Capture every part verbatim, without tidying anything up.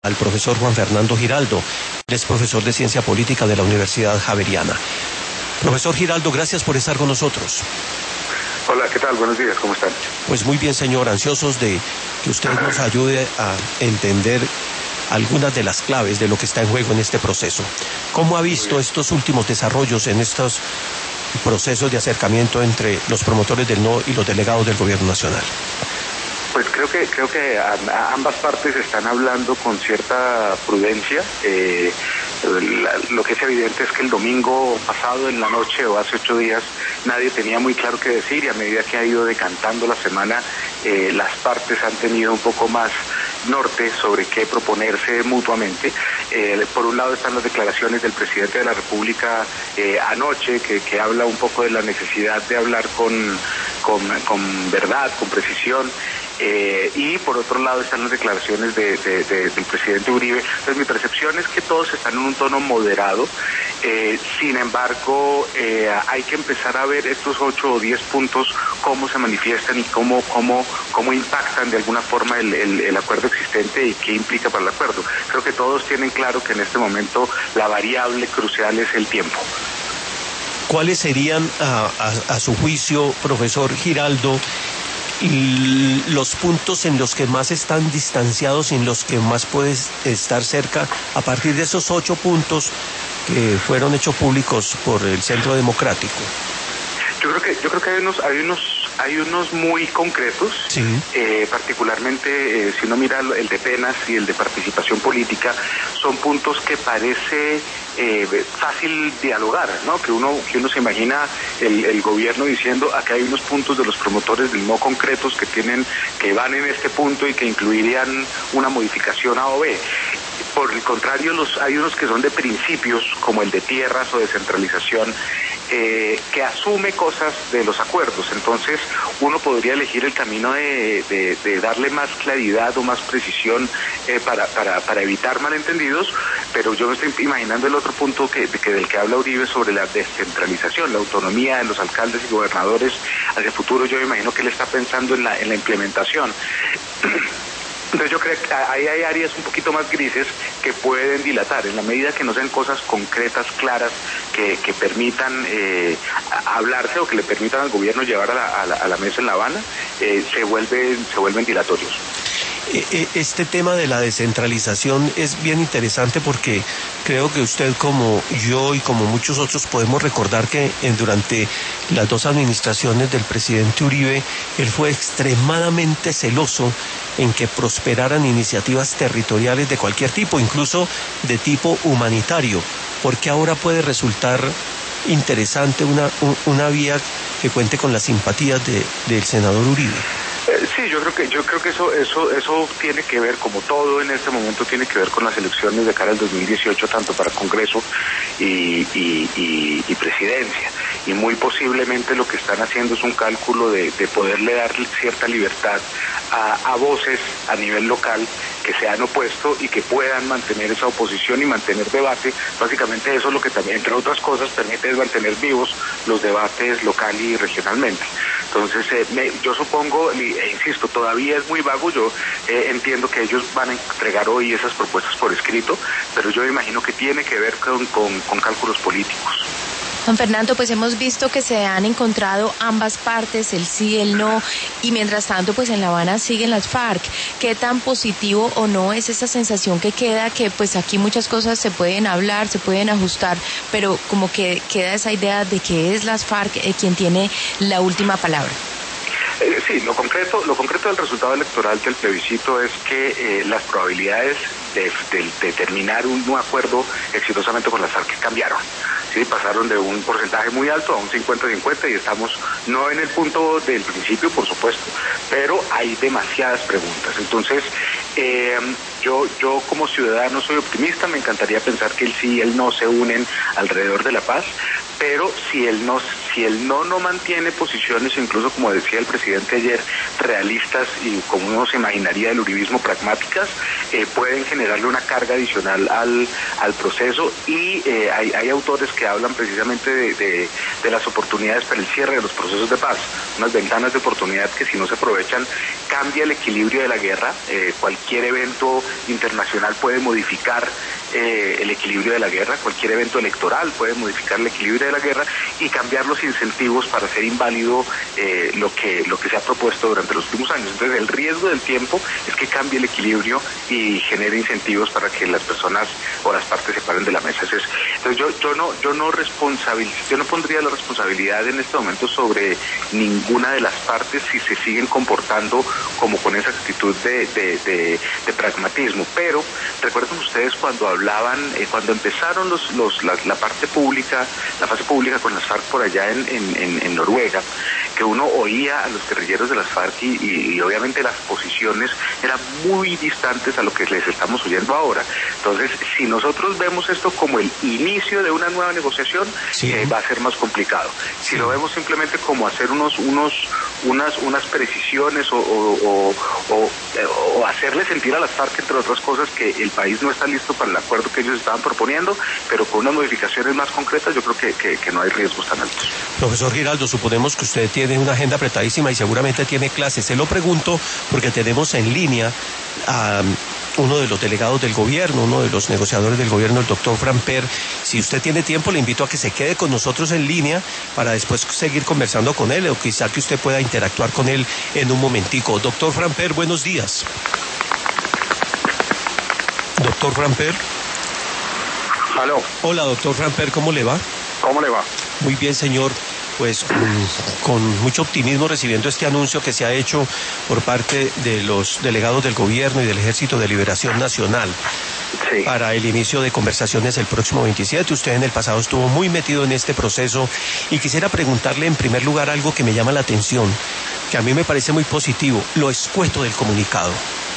al profesor Juan Fernando Giraldo, él es profesor de Ciencia Política de la Universidad Javeriana. Profesor Giraldo, gracias por estar con nosotros. Hola, ¿qué tal? Buenos días, ¿cómo están? Pues muy bien, señor, ansiosos de que usted nos ayude a entender algunas de las claves de lo que está en juego en este proceso. ¿Cómo ha visto estos últimos desarrollos en estos procesos de acercamiento entre los promotores del no y los delegados del gobierno nacional? Pues creo que creo que a, a ambas partes están hablando con cierta prudencia. Eh, la, lo que es evidente es que el domingo pasado en la noche o hace ocho días nadie tenía muy claro qué decir, y a medida que ha ido decantando la semana, eh, las partes han tenido un poco más norte sobre qué proponerse mutuamente. Eh, por un lado están las declaraciones del presidente de la República eh, anoche, que, que habla un poco de la necesidad de hablar con, con, con verdad, con precisión. Eh, y por otro lado están las declaraciones de, de, de, del presidente Uribe. Entonces mi percepción es que todos están en un tono moderado. Eh, sin embargo, eh, hay que empezar a ver estos ocho o diez puntos, cómo se manifiestan y cómo, cómo, cómo impactan de alguna forma el, el, el acuerdo existente y qué implica para el acuerdo. Creo que todos tienen claro que en este momento la variable crucial es el tiempo. ¿Cuáles serían, a, a, a su juicio, profesor Giraldo, y los puntos en los que más están distanciados y en los que más puedes estar cerca a partir de esos ocho puntos que fueron hechos públicos por el Centro Democrático? Yo creo que yo creo que hay unos hay unos hay unos muy concretos, sí. eh, particularmente eh, si uno mira el de penas y el de participación política, son puntos que parece eh, fácil dialogar, ¿no? Que uno que uno se imagina el, el gobierno diciendo: acá hay unos puntos de los promotores del no concretos que tienen que van en este punto y que incluirían una modificación A o B. Por el contrario, los hay unos que son de principios, como el de tierras o descentralización, eh, que asume cosas de los acuerdos. Entonces, uno podría elegir el camino de, de, de darle más claridad o más precisión eh, para, para, para evitar malentendidos, pero yo me estoy imaginando el otro punto que, que del que habla Uribe sobre la descentralización, la autonomía de los alcaldes y gobernadores hacia el futuro. Yo me imagino que él está pensando en la, en la implementación. Entonces yo creo que ahí hay áreas un poquito más grises que pueden dilatar, en la medida que no sean cosas concretas, claras, que, que permitan eh, hablarse o que le permitan al gobierno llevar a la, a la, a la mesa en La Habana, eh, se vuelven, se vuelven dilatorios. Este tema de la descentralización es bien interesante porque creo que usted, como yo y como muchos otros, podemos recordar que durante las dos administraciones del presidente Uribe, él fue extremadamente celoso en que prosperaran iniciativas territoriales de cualquier tipo, incluso de tipo humanitario, porque ahora puede resultar interesante una, una vía que cuente con las simpatías de, del senador Uribe. Eh, sí, yo creo que yo creo que eso eso eso tiene que ver, como todo en este momento, tiene que ver con las elecciones de cara al dos mil dieciocho, tanto para Congreso y, y, y, y Presidencia. Y muy posiblemente lo que están haciendo es un cálculo de, de poderle dar cierta libertad a, a voces a nivel local que se han opuesto y que puedan mantener esa oposición y mantener debate. Básicamente eso es lo que también, entre otras cosas, permite es mantener vivos los debates local y regionalmente. Entonces, eh, me, yo supongo, e insisto, todavía es muy vago. Yo eh, entiendo que ellos van a entregar hoy esas propuestas por escrito, pero yo me imagino que tiene que ver con, con, con cálculos políticos. Don Fernando, pues hemos visto que se han encontrado ambas partes, el sí, el no, y mientras tanto, pues en La Habana siguen las FARC. ¿Qué tan positivo o no es esa sensación que queda, que pues aquí muchas cosas se pueden hablar, se pueden ajustar, pero como que queda esa idea de que es las FARC eh, quien tiene la última palabra? Eh, sí, lo concreto, lo concreto del resultado electoral del plebiscito es que eh, las probabilidades de, de, de terminar un, un acuerdo exitosamente con las FARC cambiaron. Sí, pasaron de un porcentaje muy alto a un cincuenta cincuenta y estamos no en el punto del principio, por supuesto, pero hay demasiadas preguntas. Entonces, eh, yo, yo como ciudadano soy optimista, me encantaría pensar que el sí y el no se unen alrededor de la paz, pero si el no, si el no no mantiene posiciones, incluso como decía el presidente ayer, realistas y como uno se imaginaría del uribismo pragmáticas, eh, pueden generarle una carga adicional al, al proceso y eh, hay, hay autores que hablan precisamente de, de, de las oportunidades para el cierre de los procesos de paz, unas ventanas de oportunidad que si no se aprovechan cambia el equilibrio de la guerra. Eh, cualquier evento internacional puede modificar eh, el equilibrio de la guerra, cualquier evento electoral puede modificar el equilibrio de la guerra y cambiar los incentivos para hacer inválido eh, lo que lo que se ha propuesto durante los últimos años. Entonces el riesgo del tiempo es que cambie el equilibrio y genere incentivos para que las personas o las partes se paren de la mesa. Entonces, entonces yo yo no yo no responsabil yo no pondría la responsabilidad en este momento sobre ninguna de las partes si se siguen comportando como con esa actitud de, de, de, de pragmatismo. Pero recuerden ustedes cuando hablaban, eh, cuando empezaron los, los la, la parte pública, la fase pública con las FARC por allá en, en, en Noruega, que uno oía a los guerrilleros de las FARC y, y, y obviamente las posiciones eran muy distantes a lo que les estamos oyendo ahora. Entonces, si nosotros vemos esto como el inicio de una nueva negociación, sí. eh, va a ser más complicado. Si sí. lo vemos simplemente como hacer unos unos unas unas precisiones o, o, o, o, o hacerle sentir a las FARC, entre otras cosas, que el país no está listo para el acuerdo que ellos estaban proponiendo, pero con unas modificaciones más concretas, yo creo que, que, que no hay riesgos tan altos. Profesor Giraldo, suponemos que usted tiene una agenda apretadísima y seguramente tiene clases. Se lo pregunto porque tenemos en línea a uno de los delegados del gobierno, uno de los negociadores del gobierno, el doctor Framper. Si usted tiene tiempo, le invito a que se quede con nosotros en línea para después seguir conversando con él, o quizá que usted pueda interactuar con él en un momentico. Doctor Framper, buenos días. Doctor Framper. Aló. Hola, doctor Framper, ¿cómo le va? ¿Cómo le va? Muy bien, señor. Pues mm, con mucho optimismo recibiendo este anuncio que se ha hecho por parte de los delegados del gobierno y del Ejército de Liberación Nacional sí. para el inicio de conversaciones el próximo veintisiete. Usted en el pasado estuvo muy metido en este proceso y quisiera preguntarle en primer lugar algo que me llama la atención, que a mí me parece muy positivo, lo escueto del comunicado.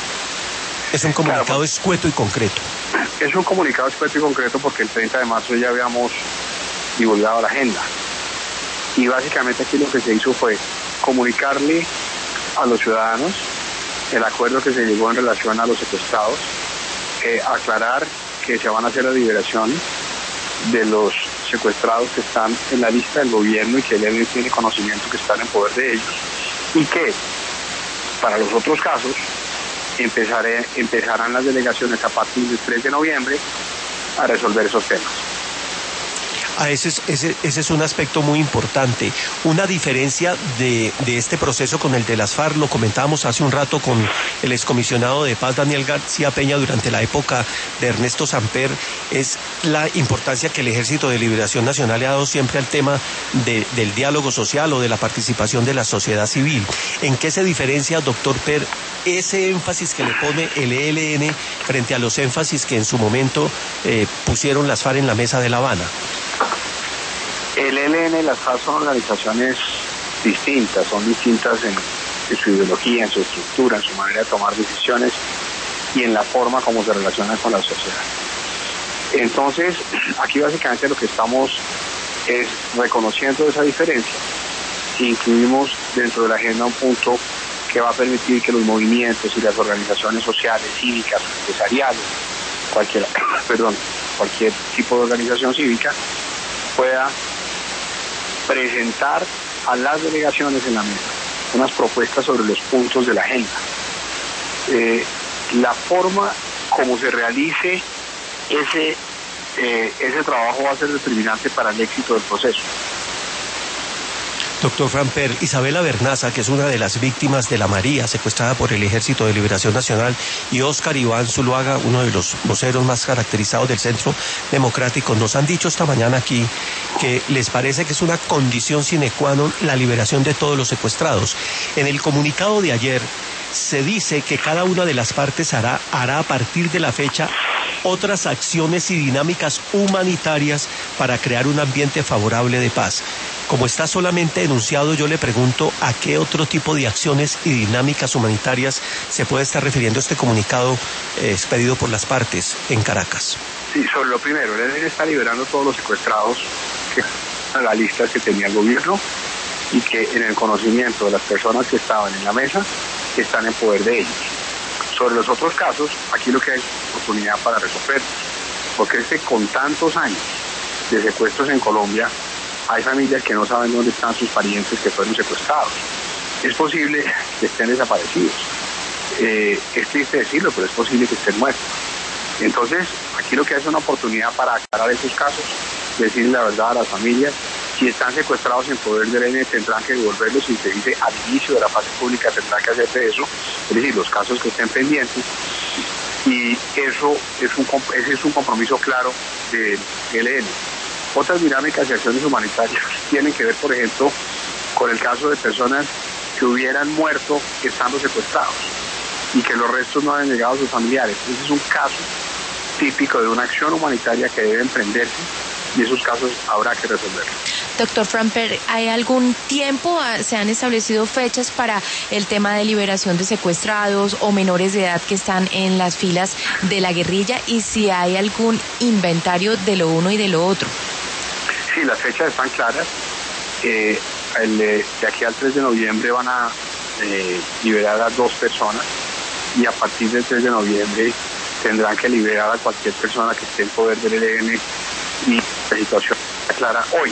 Es un comunicado claro, pues, escueto y concreto. Es un comunicado escueto y concreto porque el treinta de marzo ya habíamos divulgado la agenda. Y básicamente aquí lo que se hizo fue comunicarle a los ciudadanos el acuerdo que se llegó en relación a los secuestrados, eh, aclarar que se van a hacer la liberación de los secuestrados que están en la lista del gobierno y que él tiene conocimiento que están en poder de ellos, y que para los otros casos empezaré, empezarán las delegaciones a partir del tres de noviembre a resolver esos temas. Ah, ese, es, ese, ese es un aspecto muy importante. Una diferencia de, de este proceso con el de las FARC, lo comentábamos hace un rato con el excomisionado de paz Daniel García Peña durante la época de Ernesto Samper, es la importancia que el Ejército de Liberación Nacional le ha dado siempre al tema de, del diálogo social o de la participación de la sociedad civil. ¿En qué se diferencia, doctor Per, ese énfasis que le pone el E L N frente a los énfasis que en su momento eh, pusieron las FARC en la mesa de La Habana? El E L N y las FARC son organizaciones distintas, son distintas en, en su ideología, en su estructura, en su manera de tomar decisiones y en la forma como se relacionan con la sociedad. Entonces, aquí básicamente lo que estamos es reconociendo esa diferencia. Incluimos dentro de la agenda un punto que va a permitir que los movimientos y las organizaciones sociales, cívicas, empresariales, cualquier, perdón, cualquier tipo de organización cívica pueda presentar a las delegaciones en la mesa unas propuestas sobre los puntos de la agenda. Eh, la forma como se realice ese, eh, ese trabajo va a ser determinante para el éxito del proceso. Doctor Framper, Isabela Bernaza, que es una de las víctimas de la María, secuestrada por el Ejército de Liberación Nacional, y Óscar Iván Zuluaga, uno de los voceros más caracterizados del Centro Democrático, nos han dicho esta mañana aquí que les parece que es una condición sine qua non la liberación de todos los secuestrados. En el comunicado de ayer se dice que cada una de las partes hará, hará a partir de la fecha otras acciones y dinámicas humanitarias para crear un ambiente favorable de paz. Como está solamente enunciado, yo le pregunto a qué otro tipo de acciones y dinámicas humanitarias se puede estar refiriendo este comunicado eh, expedido por las partes en Caracas. Sí, sobre lo primero, él está liberando a todos los secuestrados que las listas que tenía el gobierno y que en el conocimiento de las personas que estaban en la mesa están en poder de ellos. Sobre los otros casos, aquí lo que hay es oportunidad para resolver, porque es que con tantos años de secuestros en Colombia, hay familias que no saben dónde están sus parientes que fueron secuestrados. Es posible que estén desaparecidos. Eh, es triste decirlo, pero es posible que estén muertos. Entonces, aquí lo que hay es una oportunidad para aclarar esos casos, decirle la verdad a las familias. Si están secuestrados en poder del E N, tendrán que devolverlos, y se dice al inicio de la fase pública tendrán que hacerse eso, es decir, los casos que estén pendientes, y eso es un, ese es un compromiso claro del E N. Otras dinámicas y acciones humanitarias tienen que ver, por ejemplo, con el caso de personas que hubieran muerto estando secuestrados y que los restos no han llegado a sus familiares. Ese es un caso típico de una acción humanitaria que debe emprenderse, y esos casos habrá que resolverlos. Doctor Framper, ¿hay algún tiempo, se han establecido fechas para el tema de liberación de secuestrados o menores de edad que están en las filas de la guerrilla, y si hay algún inventario de lo uno y de lo otro? Sí, las fechas están claras. Eh, el, de aquí al tres de noviembre van a eh, liberar a dos personas, y a partir del tres de noviembre tendrán que liberar a cualquier persona que esté en poder del E N, y la situación está clara hoy.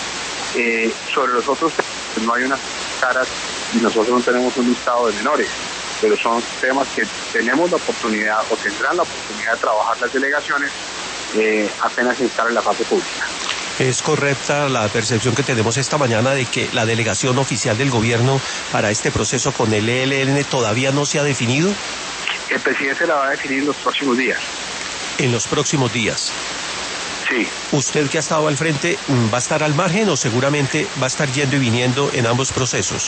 Eh, sobre los otros temas no hay unas caras, y nosotros no tenemos un listado de menores, pero son temas que tenemos la oportunidad o tendrán la oportunidad de trabajar las delegaciones eh, apenas se instale la fase pública. ¿Es correcta la percepción que tenemos esta mañana de que la delegación oficial del gobierno para este proceso con el E L N todavía no se ha definido? El presidente la va a definir en los próximos días. En los próximos días. Sí. ¿Usted, que ha estado al frente, va a estar al margen o seguramente va a estar yendo y viniendo en ambos procesos?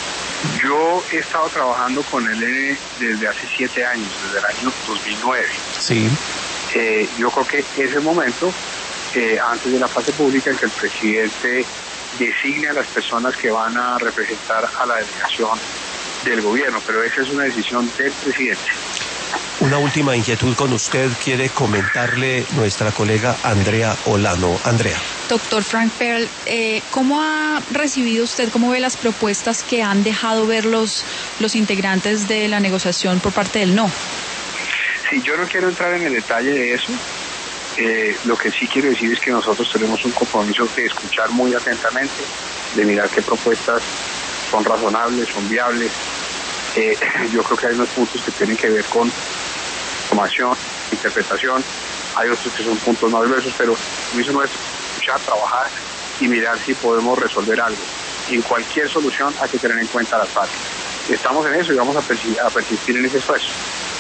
Yo he estado trabajando con el E N desde hace siete años, desde el año dos mil nueve. Sí. Eh, yo creo que es el momento, eh, antes de la fase pública, en que el presidente designe a las personas que van a representar a la delegación del gobierno, pero esa es una decisión del presidente. Una última inquietud con usted, quiere comentarle nuestra colega Andrea Olano. Andrea. Doctor Framper, eh, ¿cómo ha recibido usted, cómo ve las propuestas que han dejado ver los, los integrantes de la negociación por parte del no? Sí, yo no quiero entrar en el detalle de eso. Eh, lo que sí quiero decir es que nosotros tenemos un compromiso de escuchar muy atentamente, de mirar qué propuestas son razonables, son viables. Eh, yo creo que hay unos puntos que tienen que ver con información, interpretación, hay otros que son puntos más diversos, pero lo mismo es escuchar, trabajar y mirar si podemos resolver algo. Y en cualquier solución hay que tener en cuenta las partes. Estamos en eso y vamos a persistir, a persistir en ese esfuerzo.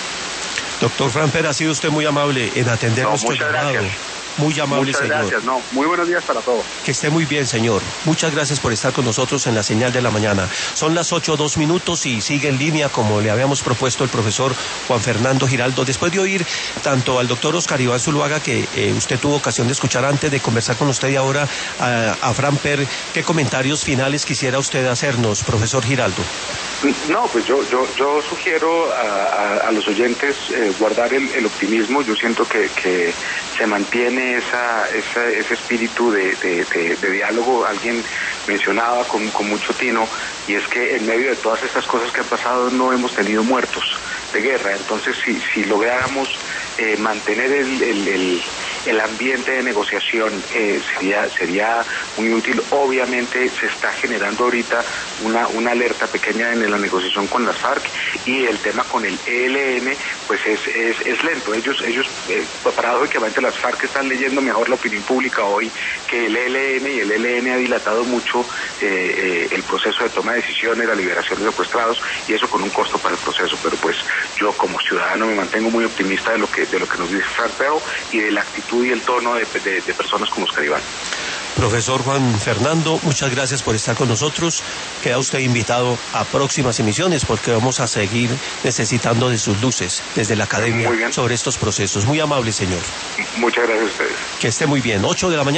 Doctor Framper, ha sido usted muy amable en atender no, nuestro llamado. Gracias. Muy amable, muchas señor. Gracias, no, muy buenos días para todos. Que esté muy bien, señor. Muchas gracias por estar con nosotros en la señal de la mañana. Son las ocho, dos minutos y sigue en línea, como le habíamos propuesto, el profesor Juan Fernando Giraldo. Después de oír tanto al doctor Oscar Iván Zuluaga, que eh, usted tuvo ocasión de escuchar antes de conversar con usted, y ahora a, a Framper, ¿qué comentarios finales quisiera usted hacernos, profesor Giraldo? No, pues yo yo yo sugiero a, a, a los oyentes eh, guardar el, el optimismo. Yo siento que, que se mantiene esa, esa ese espíritu de, de, de, de diálogo. Alguien mencionaba con, con mucho tino, y es que en medio de todas estas cosas que han pasado no hemos tenido muertos de guerra. Entonces, si, si lográramos eh, mantener el, el, el, el ambiente de negociación, eh, sería sería muy útil. Obviamente se está generando ahorita una, una alerta pequeña en la negociación con las FARC, y el tema con el E L N pues es, es, es lento. Ellos, ellos eh, paradójicamente las FARC están leyendo mejor la opinión pública hoy que el E L N, y el E L N ha dilatado mucho eh, eh, el proceso de toma de decisiones, la liberación de secuestrados, y eso con un costo para el proceso. Pero pues yo como ciudadano me mantengo muy optimista de lo que de lo que nos dice Framper y de la actitud y el tono de, de, de personas como Oscar Iván. Profesor Juan Fernando, muchas gracias por estar con nosotros. Queda usted invitado a próximas emisiones, porque vamos a seguir necesitando de sus luces desde la academia sobre estos procesos. Muy amable, señor. Muchas gracias a ustedes. Que esté muy bien. ocho de la mañana.